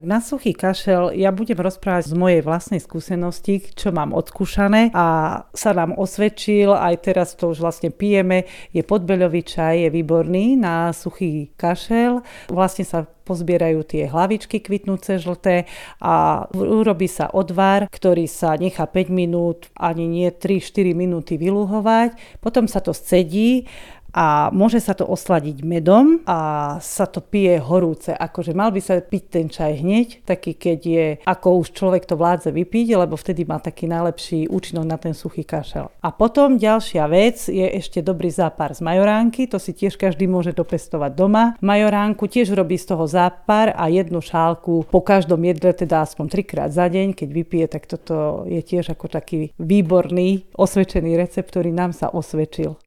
Na suchý kašel ja budem rozprávať z mojej vlastnej skúsenosti, čo mám odskúšané a sa nám osvedčil, aj teraz to už vlastne pijeme, je podbeľový čaj, je výborný na suchý kašel. Vlastne sa pozbierajú tie hlavičky kvitnúce žlté a urobí sa odvar, ktorý sa nechá 5 minút, ani nie 3-4 minúty vyluhovať. Potom sa to scedí a môže sa to osladiť medom a sa to pije horúce. Akože mal by sa piť ten čaj hneď, taký keď je, ako už človek to vládze vypiť, lebo vtedy má taký najlepší účinok na ten suchý kašel. A potom ďalšia vec je ešte dobrý zápar z majoránky, to si tiež každý môže dopestovať doma. Majoránku tiež robí z toho zápar a jednu šálku po každom jedle, teda aspoň 3-krát za deň, keď vypije, tak toto je tiež ako taký výborný, osvedčený recept, ktorý nám sa osvedčil.